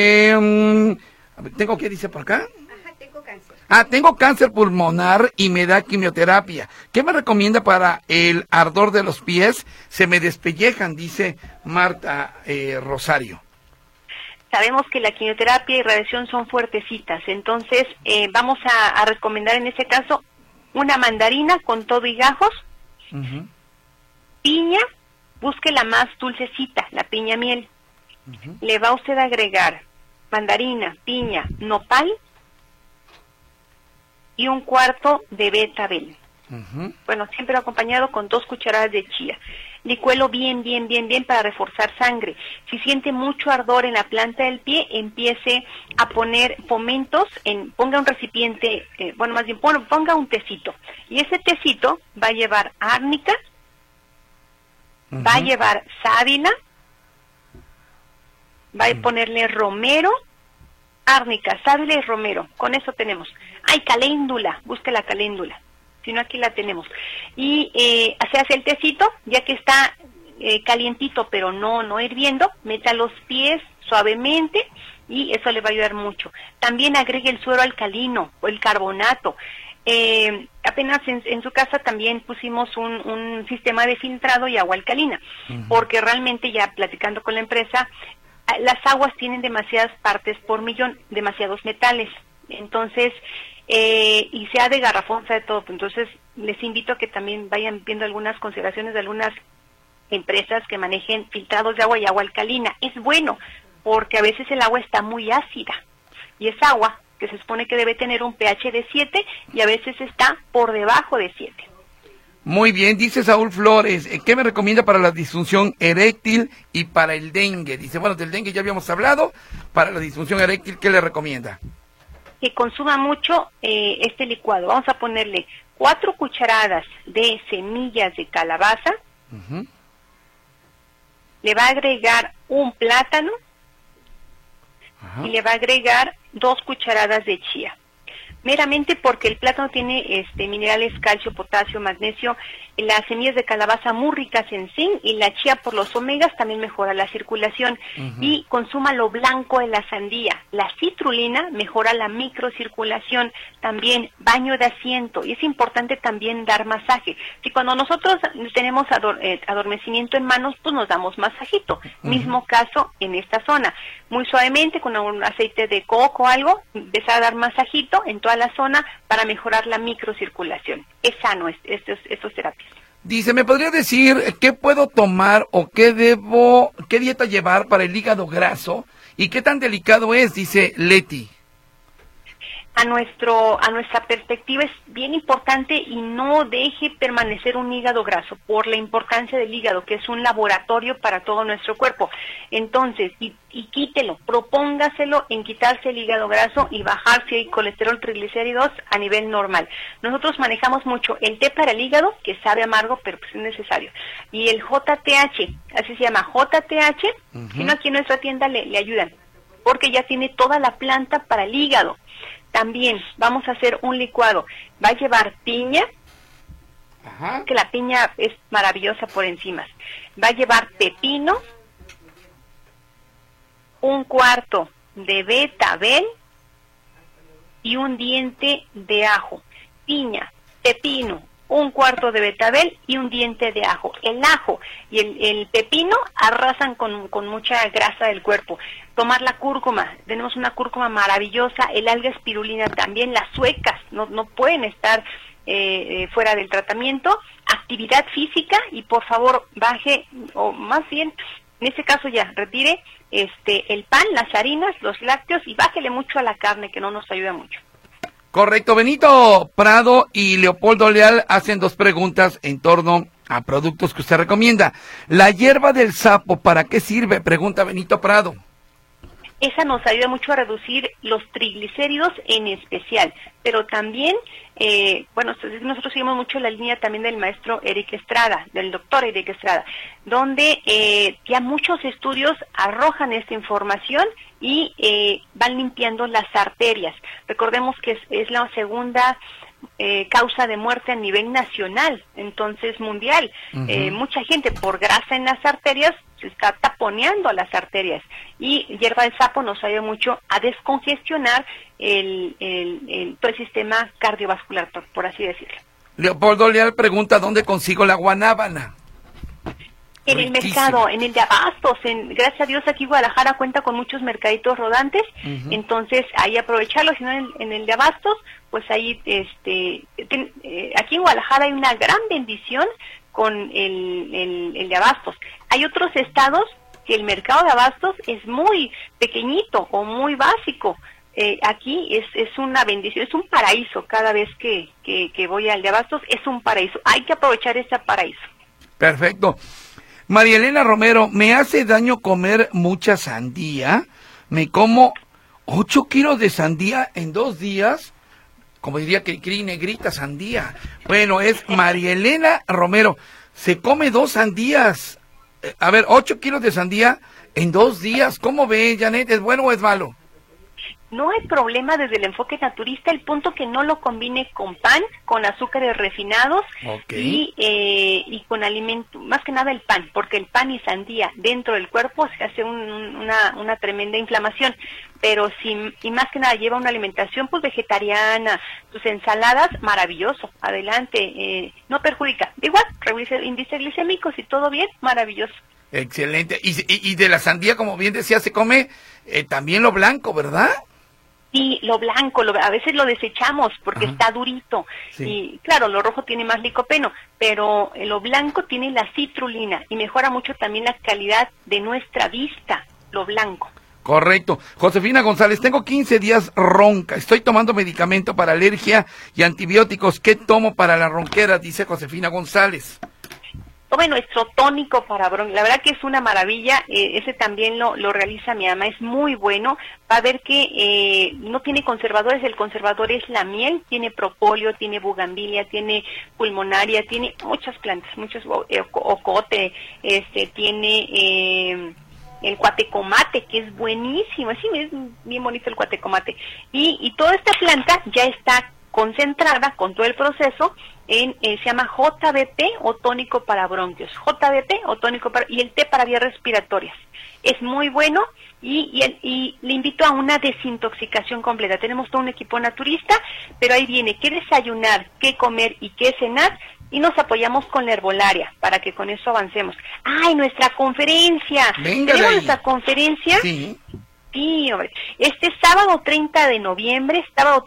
qué dice por acá? Tengo cáncer pulmonar y me da quimioterapia. ¿Qué me recomienda para el ardor de los pies? Se me despellejan, dice Marta Rosario. Sabemos que la quimioterapia y radiación son fuertecitas, entonces vamos a recomendar en este caso una mandarina con todo y gajos, piña, busque la más dulcecita, la piña miel. Le va usted a agregar mandarina, piña, nopal, y 1/4 de betabel. Bueno, siempre acompañado con 2 cucharadas de chía. Licuelo bien para reforzar sangre. Si siente mucho ardor en la planta del pie, empiece a poner fomentos, ponga un recipiente, ponga un tecito. Y ese tecito va a llevar árnica, va a llevar sábila, va a ponerle romero, árnica, sábila y romero. Con eso tenemos. Hay caléndula, busque la caléndula. Si no, aquí la tenemos. Y se hace el tecito, ya que está calientito, pero no hirviendo, meta los pies suavemente y eso le va a ayudar mucho. También agregue el suero alcalino o el carbonato. Apenas en su casa también pusimos un sistema de filtrado y agua alcalina, porque realmente ya platicando con la empresa, las aguas tienen demasiadas partes por millón, demasiados metales. Entonces, y sea de garrafón, sea de todo. Entonces, les invito a que también vayan viendo algunas consideraciones de algunas empresas que manejen filtrados de agua y agua alcalina. Es bueno, porque a veces el agua está muy ácida, y es agua que se supone que debe tener un pH de 7, y a veces está por debajo de 7. Muy bien, dice Saúl Flores, ¿qué me recomienda para la disfunción eréctil y para el dengue? Dice, bueno, del dengue ya habíamos hablado, para la disfunción eréctil, ¿qué le recomienda? Que consuma mucho este licuado. Vamos a ponerle 4 cucharadas de semillas de calabaza, le va a agregar un plátano y le va a agregar 2 cucharadas de chía. Meramente porque el plátano tiene minerales calcio, potasio, magnesio, las semillas de calabaza muy ricas en zinc y la chía por los omegas también mejora la circulación. Y consuma lo blanco de la sandía. La citrulina mejora la microcirculación, también baño de asiento, y es importante también dar masaje. Si cuando nosotros tenemos adormecimiento en manos, pues nos damos masajito. Mismo caso en esta zona. Muy suavemente, con un aceite de coco o algo, empezar a dar masajito en toda la zona para mejorar la microcirculación. Es sano estos terapias. Dice, ¿me podría decir qué puedo tomar o qué dieta llevar para el hígado graso y qué tan delicado es? Dice Leti. A nuestra perspectiva es bien importante y no deje permanecer un hígado graso por la importancia del hígado, que es un laboratorio para todo nuestro cuerpo. Entonces, y quítelo, propóngaselo en quitarse el hígado graso y bajar si hay colesterol, triglicéridos a nivel normal. Nosotros manejamos mucho el té para el hígado, que sabe amargo, pero pues es necesario. Y el JTH, así se llama, JTH, si no aquí en nuestra tienda le ayudan, porque ya tiene toda la planta para el hígado. También vamos a hacer un licuado. Va a llevar piña, que la piña es maravillosa por enzimas. Va a llevar pepino, 1/4 de betabel y un diente de ajo. Piña, pepino, 1/4 de betabel y un diente de ajo. El ajo y el pepino arrasan con mucha grasa del cuerpo. Tomar la cúrcuma, tenemos una cúrcuma maravillosa, el alga espirulina también, las suecas no pueden estar fuera del tratamiento. Actividad física y por favor baje, o más bien en este caso ya retire el pan, las harinas, los lácteos y bájele mucho a la carne, que no nos ayuda mucho. Correcto. Benito Prado y Leopoldo Leal hacen 2 preguntas en torno a productos que usted recomienda. La hierba del sapo, ¿para qué sirve? Pregunta Benito Prado. Esa nos ayuda mucho a reducir los triglicéridos en especial, pero también, nosotros seguimos mucho la línea también del maestro Eric Estrada, del doctor Eric Estrada, donde ya muchos estudios arrojan esta información y van limpiando las arterias. Recordemos que es la segunda causa de muerte a nivel nacional, entonces mundial. Mucha gente por grasa en las arterias se está taponeando a las arterias y hierba del sapo nos ayuda mucho a descongestionar todo el sistema cardiovascular, por así decirlo. Leopoldo Leal pregunta, ¿dónde consigo la guanábana? En el mercado, en el de abastos, gracias a Dios aquí Guadalajara cuenta con muchos mercaditos rodantes, entonces ahí aprovecharlo, si no en el de abastos, pues ahí, aquí en Guadalajara hay una gran bendición con el de abastos. Hay otros estados que el mercado de abastos es muy pequeñito o muy básico. Aquí es una bendición, es un paraíso. Cada vez que voy al de abastos es un paraíso. Hay que aprovechar ese paraíso. Perfecto. María Elena Romero, ¿me hace daño comer mucha sandía? Me como 8 kilos de sandía en 2 días. Como diría que negrita sandía. Bueno, es María Elena Romero. Se come 2 sandías. 8 kilos de sandía en 2 días. ¿Cómo ve, Janet? ¿Es bueno o es malo? No hay problema desde el enfoque naturista, el punto que no lo combine con pan, con azúcares refinados y con alimento, más que nada el pan, porque el pan y sandía dentro del cuerpo se hace una tremenda inflamación, pero y más que nada lleva una alimentación pues vegetariana, sus ensaladas, maravilloso, adelante, no perjudica, igual, reduce índices glicémicos y todo bien, maravilloso. Excelente, y de la sandía, como bien decía, se come también lo blanco, ¿verdad? Sí, lo blanco, a veces lo desechamos porque está durito. Sí. Y claro, lo rojo tiene más licopeno, pero lo blanco tiene la citrulina y mejora mucho también la calidad de nuestra vista, lo blanco. Correcto. Josefina González, tengo 15 días ronca, estoy tomando medicamento para alergia y antibióticos. ¿Qué tomo para la ronquera? Dice Josefina González. Tome nuestro tónico para bronquios, la verdad que es una maravilla, ese también lo realiza mi ama, es muy bueno, va a ver que no tiene conservadores, el conservador es la miel, tiene propóleo, tiene bugambilia, tiene pulmonaria, tiene muchas plantas, muchos ocote, tiene el cuatecomate, que es buenísimo, sí, es bien bonito el cuatecomate, y toda esta planta ya está concentrada con todo el proceso se llama JBP o tónico para bronquios, JBP o tónico y el té para vías respiratorias. Es muy bueno y le invito a una desintoxicación completa. Tenemos todo un equipo naturista, pero ahí viene qué desayunar, qué comer y qué cenar, y nos apoyamos con la herbolaria para que con eso avancemos. ¡Ay, nuestra conferencia! ¿Tenemos nuestra conferencia? Sí. Sí, hombre. Este sábado 30 de noviembre,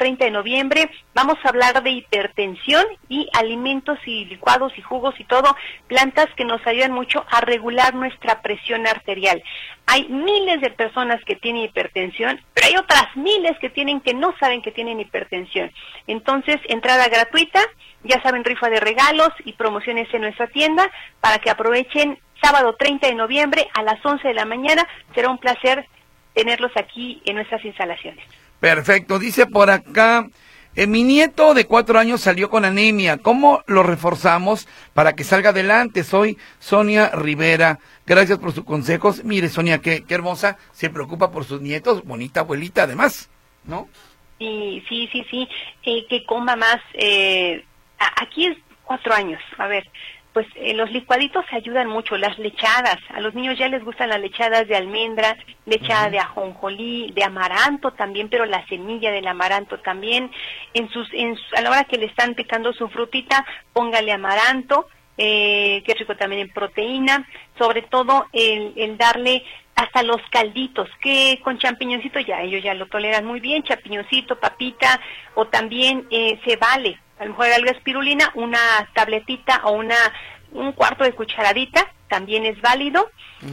vamos a hablar de hipertensión y alimentos y licuados y jugos y todo, plantas que nos ayudan mucho a regular nuestra presión arterial. Hay miles de personas que tienen hipertensión, pero hay otras miles que no saben que tienen hipertensión. Entonces, entrada gratuita, ya saben, rifa de regalos y promociones en nuestra tienda para que aprovechen sábado 30 de noviembre a las 11 de la mañana. Será un placer tenerlos aquí en nuestras instalaciones. Perfecto, dice por acá, mi nieto de 4 años salió con anemia, ¿cómo lo reforzamos para que salga adelante? Soy Sonia Rivera, gracias por sus consejos. Mire, Sonia, qué hermosa, se preocupa por sus nietos, bonita abuelita además, ¿no? Sí, que coma más, aquí es 4 años, a ver, pues los licuaditos ayudan mucho, las lechadas, a los niños ya les gustan las lechadas de almendra, lechada de ajonjolí, de amaranto también, pero la semilla del amaranto también, a la hora que le están picando su frutita, póngale amaranto, que es rico también en proteína, sobre todo el darle hasta los calditos, que con champiñoncito ellos ya lo toleran muy bien, champiñoncito, papita, o también se vale, a lo mejor algo espirulina, una tabletita o un cuarto de cucharadita también es válido.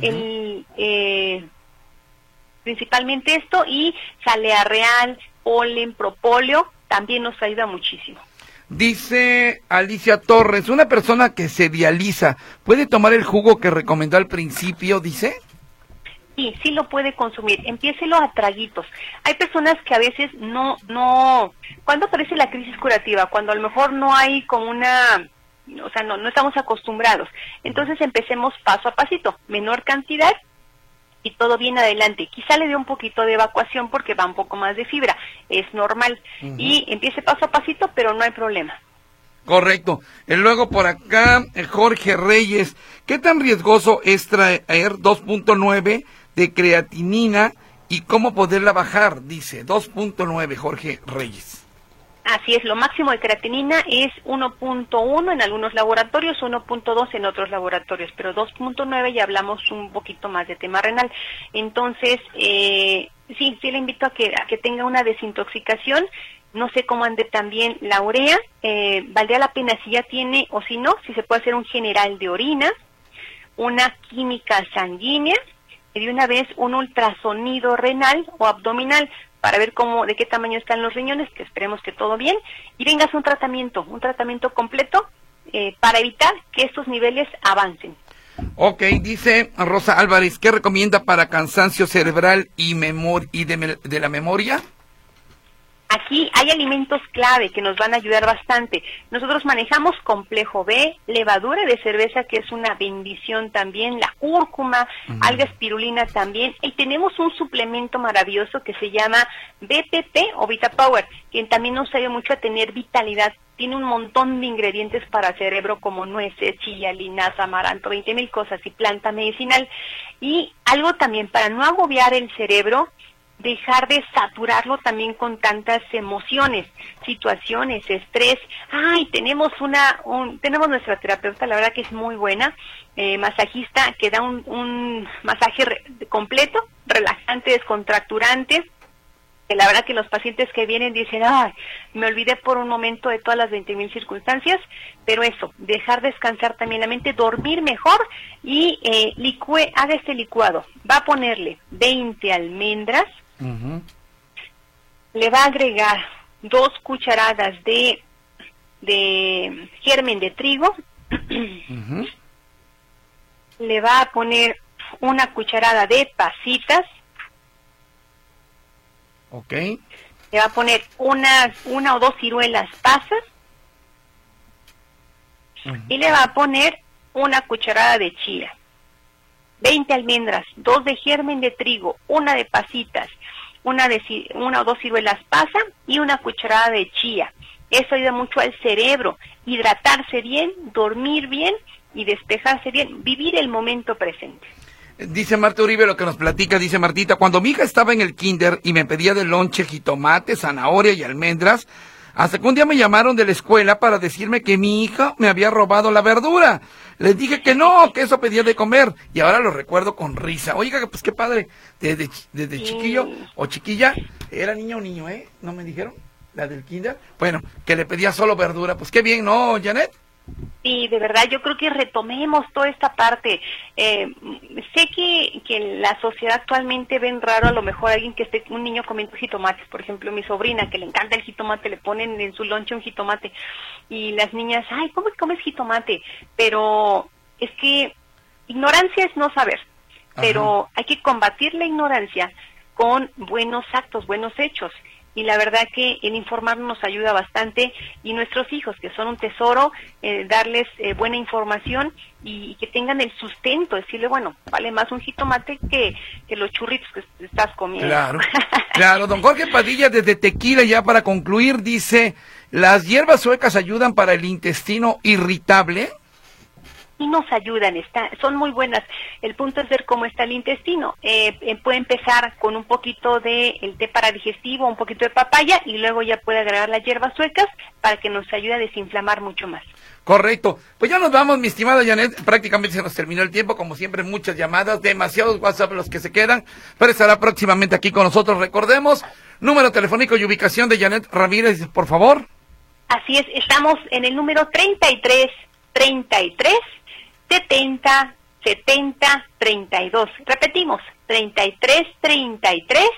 Principalmente esto, y jalea real, polen, propóleo, también nos ayuda muchísimo. Dice Alicia Torres, una persona que se dializa, ¿puede tomar el jugo que recomendó al principio, dice? Sí, sí lo puede consumir, empiécelo a traguitos. Hay personas que a veces ¿cuándo aparece la crisis curativa? Cuando a lo mejor no hay como no estamos acostumbrados. Entonces empecemos paso a pasito, menor cantidad y todo bien adelante. Quizá le dé un poquito de evacuación porque va un poco más de fibra, es normal. Y empiece paso a pasito, pero no hay problema. Correcto. Y luego por acá, Jorge Reyes, ¿qué tan riesgoso es traer 2.9 de creatinina y cómo poderla bajar? Dice 2.9, Jorge Reyes. Así es, lo máximo de creatinina es 1.1 en algunos laboratorios, 1.2 en otros laboratorios, pero 2.9 ya hablamos un poquito más de tema renal. Entonces, sí le invito a que tenga una desintoxicación. No sé cómo ande también la urea, valdría la pena si ya tiene, o si no, si se puede hacer un general de orina, una química sanguínea, y de una vez un ultrasonido renal o abdominal, para ver de qué tamaño están los riñones, que esperemos que todo bien, y vengas un tratamiento completo para evitar que estos niveles avancen. Ok, dice Rosa Álvarez, ¿qué recomienda para cansancio cerebral y de la memoria? Aquí hay alimentos clave que nos van a ayudar bastante. Nosotros manejamos complejo B, levadura de cerveza, que es una bendición también, la cúrcuma, alga espirulina también, y tenemos un suplemento maravilloso que se llama BPP o VitaPower, que también nos ayuda mucho a tener vitalidad. Tiene un montón de ingredientes para cerebro como nueces, chía, linaza, amaranto, 20,000 cosas y planta medicinal. Y algo también para no agobiar el cerebro, dejar de saturarlo también con tantas emociones, situaciones, estrés. Tenemos tenemos nuestra terapeuta, la verdad que es muy buena, masajista, que da un masaje completo, relajante, descontracturante. La verdad que los pacientes que vienen dicen, me olvidé por un momento de todas las 20,000 circunstancias, pero eso, dejar descansar también la mente, dormir mejor y haga este licuado. Va a ponerle 20 almendras, le va a agregar 2 cucharadas de germen de trigo, le va a poner 1 cucharada de pasitas, okay, le va a poner una o 2 ciruelas pasas, y le va a poner 1 cucharada de chía, 20 almendras, 2 de germen de trigo, 1 de pasitas, una o 2 ciruelas pasa y 1 cucharada de chía. Eso ayuda mucho al cerebro, hidratarse bien, dormir bien y despejarse bien, vivir el momento presente. Dice Marta Uribe lo que nos platica, dice Martita, cuando mi hija estaba en el kinder y me pedía de lonche jitomate, zanahoria y almendras, hasta que un día me llamaron de la escuela para decirme que mi hija me había robado la verdura. Les dije que no, que eso pedía de comer, y ahora lo recuerdo con risa. Oiga, pues qué padre, desde chiquillo o chiquilla, ¿era niña o niño, ¿No me dijeron? La del kinder. Bueno, que le pedía solo verdura, pues qué bien, ¿no, Janet? Sí, de verdad, yo creo que retomemos toda esta parte. Sé que la sociedad actualmente ven raro a lo mejor alguien que esté, un niño comiendo jitomates, por ejemplo, mi sobrina, que le encanta el jitomate, le ponen en su lonche un jitomate, y las niñas, ¿cómo comes jitomate? Pero es que ignorancia es no saber, pero hay que combatir la ignorancia con buenos actos, buenos hechos. Y la verdad que el informarnos nos ayuda bastante, y nuestros hijos, que son un tesoro, darles buena información y que tengan el sustento, decirle, bueno, vale más un jitomate que los churritos que estás comiendo. Claro, claro. Don Jorge Padilla, desde Tequila, ya para concluir, dice, ¿las hierbas suecas ayudan para el intestino irritable? Y nos ayudan, son muy buenas. El punto es ver cómo está el intestino. Puede empezar con un poquito de el té para digestivo, un poquito de papaya, y luego ya puede agregar las hierbas suecas para que nos ayude a desinflamar mucho más. Correcto. Pues ya nos vamos, mi estimada Janet. Prácticamente se nos terminó el tiempo. Como siempre, muchas llamadas, demasiados WhatsApp los que se quedan, pero estará próximamente aquí con nosotros. Recordemos, número telefónico y ubicación de Janet Ramírez, por favor. Así es, estamos en el número 33 70 7032. Repetimos, 3333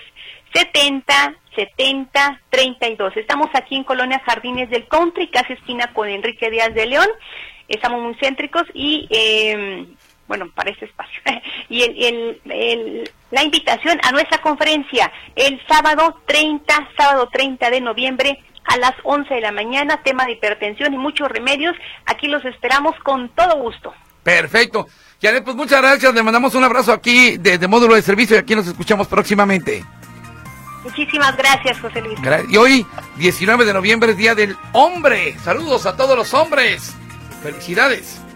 7032. Estamos aquí en Colonia Jardines del Country, casi esquina con Enrique Díaz de León. Estamos muy céntricos y, bueno, para este espacio. Y la invitación a nuestra conferencia el sábado 30 de noviembre a las 11 de la mañana, tema de hipertensión y muchos remedios. Aquí los esperamos con todo gusto. Perfecto. Janet, pues muchas gracias. Le mandamos un abrazo aquí desde Módulo de Servicio y aquí nos escuchamos próximamente. Muchísimas gracias, José Luis. Y hoy, 19 de noviembre, es Día del Hombre. Saludos a todos los hombres. Felicidades.